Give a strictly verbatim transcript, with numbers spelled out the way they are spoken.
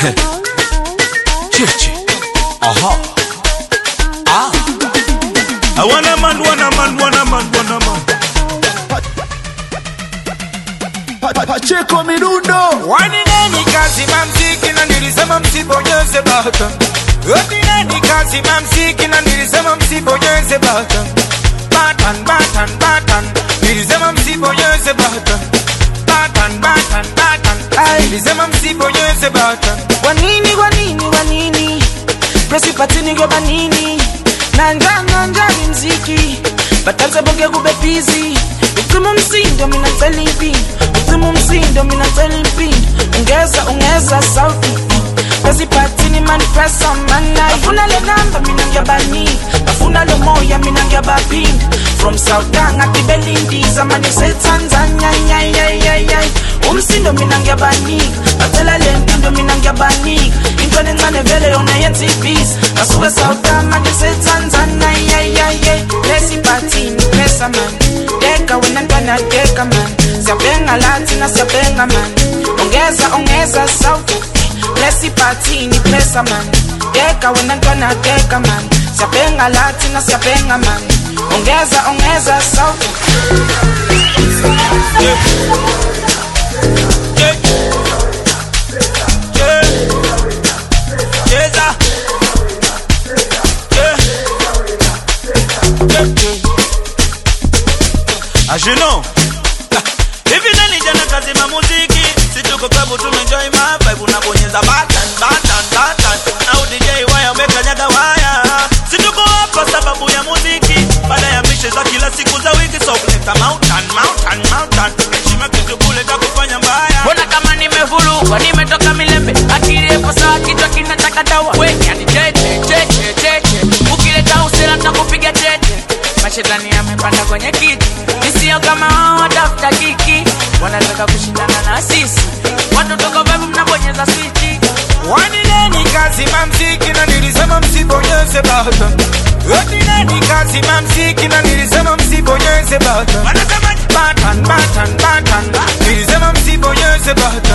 Chichi. Aha. Ah. I wanna man, wanna man, wanna man, wanna man. Pacheco Mirundo. Wani nani kazi mamziki na nilisema msibonyeze button. Wani nani kazi mamziki na nilisema msibonyeze button. Button, button, button. Nilisema msibonyeze button. Button, button, button. Nilisema msibonyeze button. Wanini, wanini, wanini. Presi patini goba nini. Nanja, nanja ni mziki. Batanza bonge gube busy. Utumu msindo mina telipi. Utumu msindo mina telipi. Ungeza, ungeza sauti. Presi patini man pressa man. Afuna le namba mina ngabani. Afuna le moya mina ngabapin. From South Danga to Belindi. Zamani se Tanzania. Yay, yay, yay, yay. Umsindo mina ngabani. Atela le ndindo mina ngabani. Intwane nzane vele ona yenzi peace. Asuwe South Danga to se Tanzania. Yay, yay, yay. Presi patini pressa man. Deka wena ntwana deka man. Siyabenga latina siyabenga man. Ongeza, ongeza sauti. Presi patini pressa man. Deka wena ntwana deka man. Siyabenga latina siyabenga man. Ongeza, ongeza sauti. Yeah. Yeah. Yeah. Yeah. Yeah. Yeah. Ajeno. Hivi nani jana kazi ma muziki. Situko klabu tumenjoy my vibe. Unabonyeza button, button, button. Now D J waya umekanyaga waya. Situko hapa sababu ya muziki. Baada ya mishe za kila siku za wiki. So kuleta mountain, mountain, mountain. Heshima kitu kuleta kufanya mbaya. Mbona kama nimevuluwa, nimetoka milembe. Akili epo sawa kichwa kinataka dawa. Weni yani tete, tete, tete. Ukileta usela nitakupiga tete. Mashetani yamepanda kwenye kiti. Nisio kama wao watafuta kiki. Wanataka kushindana na sisi. Watu toko vebu mnabonyeza switchi. Wani nani kazi mamziki na nilisema msibonyeze button. Wani nani kazi mamziki na nilisema msibonyeze button. Wanasema button, button, button. Nilisema msibonyeze button.